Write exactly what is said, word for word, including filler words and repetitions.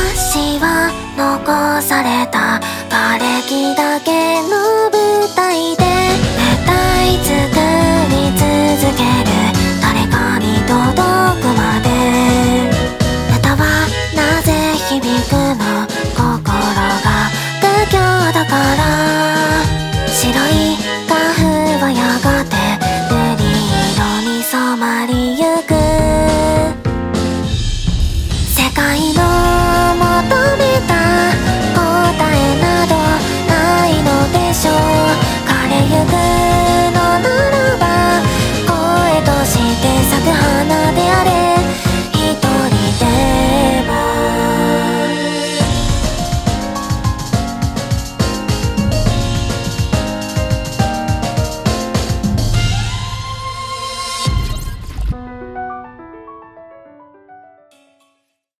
私は残された瓦礫だけの舞台で歌い作り続ける、誰かに届くまで。歌はなぜ響くの